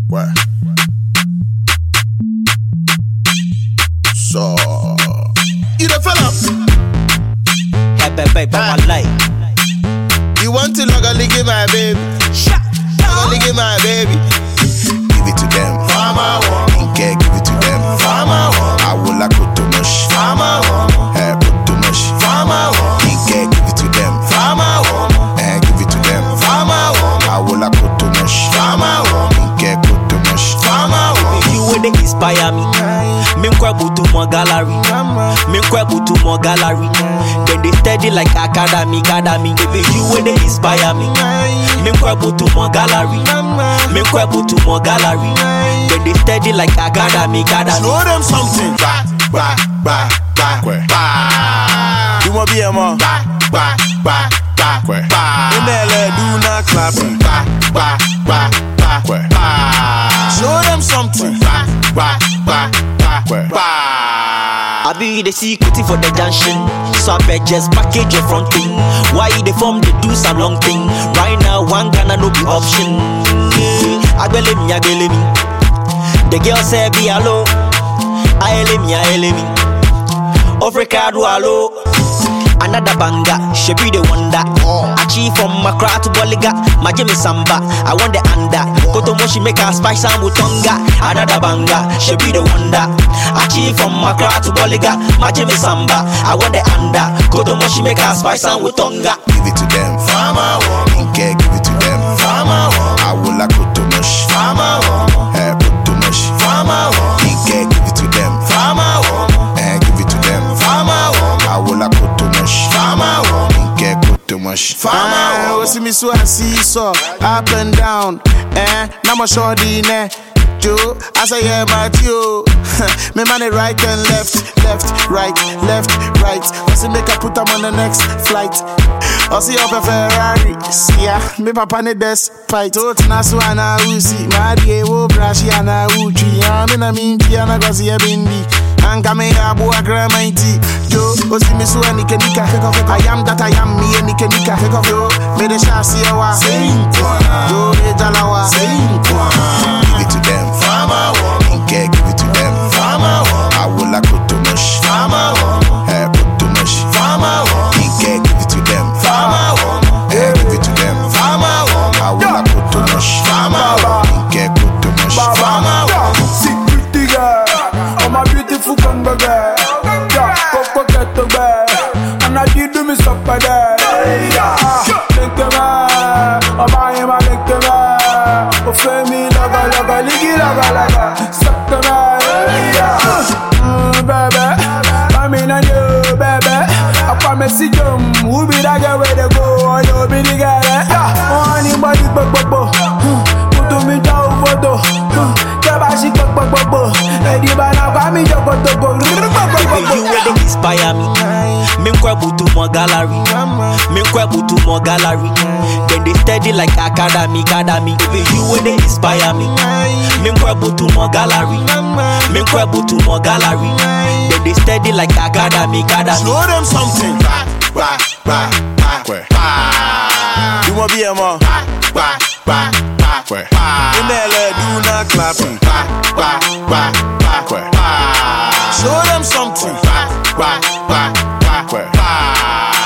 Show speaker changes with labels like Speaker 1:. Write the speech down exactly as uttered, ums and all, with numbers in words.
Speaker 1: Where? So you the fella?
Speaker 2: Hey, baby, baby, my life.
Speaker 1: You want to log a lick in my baby?
Speaker 2: Shut
Speaker 1: Log a lick in my baby. Give it to them. Farmer one. Give it to them. Farmer one. I will like put too much. Farmer one. Hey, put too much. Farmer one. Give it to them. Farmer one. Hey, give it to them. Farmer one. I will like put too much. Farmer one. Give put too much. Farmer one.
Speaker 2: You will they inspire me. Me nkwe butu mo gallery. Me nkwe butu mo gallery. Then they steady like academy, academy. Baby, you will they inspire me. Me nkwe butu mo gallery. Me nkwe butu mo gallery. Then they steady like academy, academy.
Speaker 1: Show them something. Ba ba ba ba ba. You want be a man? Ba ba ba ba ba. In L A, do not clap. Ba ba ba ba ba. Show them something. Ba ba ba ba ba.
Speaker 2: I be the secret for the junction. So I bet just package your front thing. Why they form they do some long thing. Right now one Ghana no be option. I believe me, I believe me. The girl say be hello. I believe me, I believe me. Africa do hello. Another banger, she be the wonder. Achieve from Accra to Boliga, my Jimmy Samba. I want the under. Kotomo she make her spice and Mutonga. Another banger, she be the wonder. Achieve from Accra to Boliga, my Jimmy Samba. I want the under. Kotomo she make her spice and Mutonga.
Speaker 1: Give it to them, Farmer one. Give it to them, Farmer one. I will like put too much. Farmer one. Hey, put too much. Farmer one. Give it to them, Farmer one. Hey, give it to them, Farmer one. I will like put too much. Farmer one. Get put too much. Farmer one. See me so I see so up and down. Eh, now my shorty ne. Joe, I say yeah, Matthew. Me money right and left, left, right, left, right. I see make I put them on the next flight. I see up a Ferrari. See ya, me papa ne despite. Oh, Tanasu ana usi, Marie wo brashi ana uchi. I'm in a minty ana gosi a bindi. Anka me abu a gramaiti. Joe, oh see me so a nika nika. I am that I am me a nika nika. Joe, me the shasi awa. Saint Joe, me jalawa. Saint Give it to them. Farmer one. Give it to them. Farmer one. I will like put too much. Farmer one. Hey, put too much. Farmer one. Give it to them. Farmer one. Hey, give it to them. Farmer one. I will like put too much. Farmer one. Give put too much. Farmer one.
Speaker 3: See pretty girl, oh my beautiful Congo girl. Yeah, Coco get the bed, and I did do me suck by that. Yeah, lick the man, oh my him I lick the man. Oh Femi laga laga, liggy laga laga, suck the man. Yeah, mm, baby, I'm in a new baby. I promise you, who be that girl where they go? Oh, you be the girl. Yeah, oh anybody but but but, put to me down photo. Baby,
Speaker 2: you will they inspire me. Me nkwe butu mo gallery. Me nkwe butu mo gallery. Then they steady like academy, academy. Baby, you will they inspire me. Me nkwe butu mo gallery. Me nkwe butu mo gallery. Then they steady like academy, academy.
Speaker 1: Show them something. Ba ba ba ba ba. You want be a man? Ba ba ba ba ba. In L A, do not clap. Ba ba ba ba ba. Show them something. Ba ba ba ba ba.